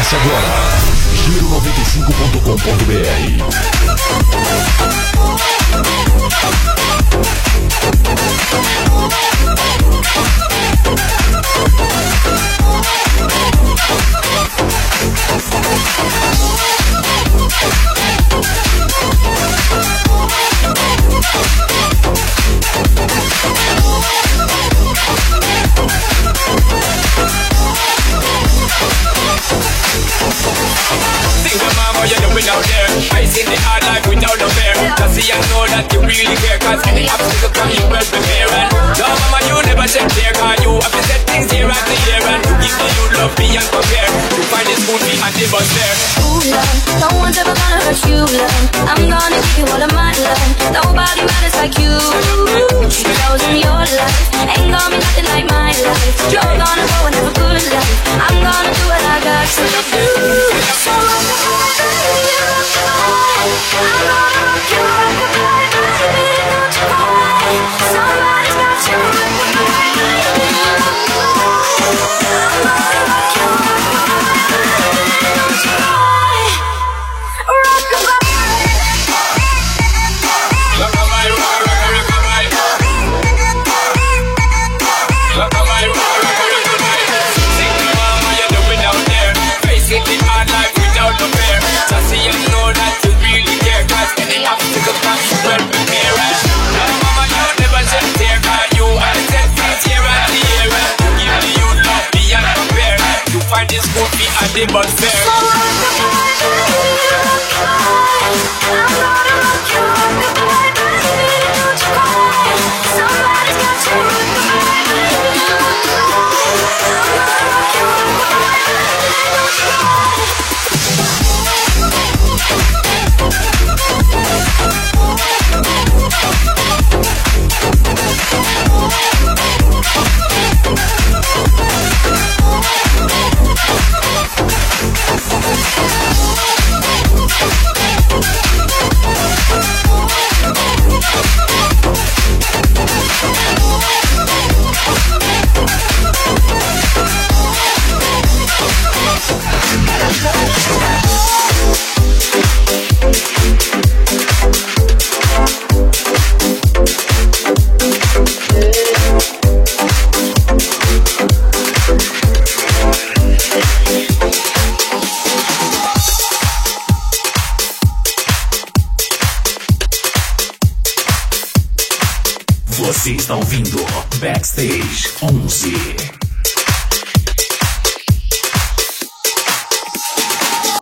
Acesse agora Think about what you're doing out there. Facing the hard life without no fear. Just see and know that you really care. Cause any obstacle come you well prepare. And no mama you never shed tear. Cause you have to set things year after year. And to give the youth love beyond compare. To find this good fee and the bus there. Ooh love, no one's ever gonna hurt you love. I'm gonna give you all of my love. Nobody matters like you. Chosen your life. Ain't gonna be nothing like my life. You're gonna go and have a good life. I'm gonna do what I got to do. So this could be a day but fair. Você está ouvindo Backstage 11.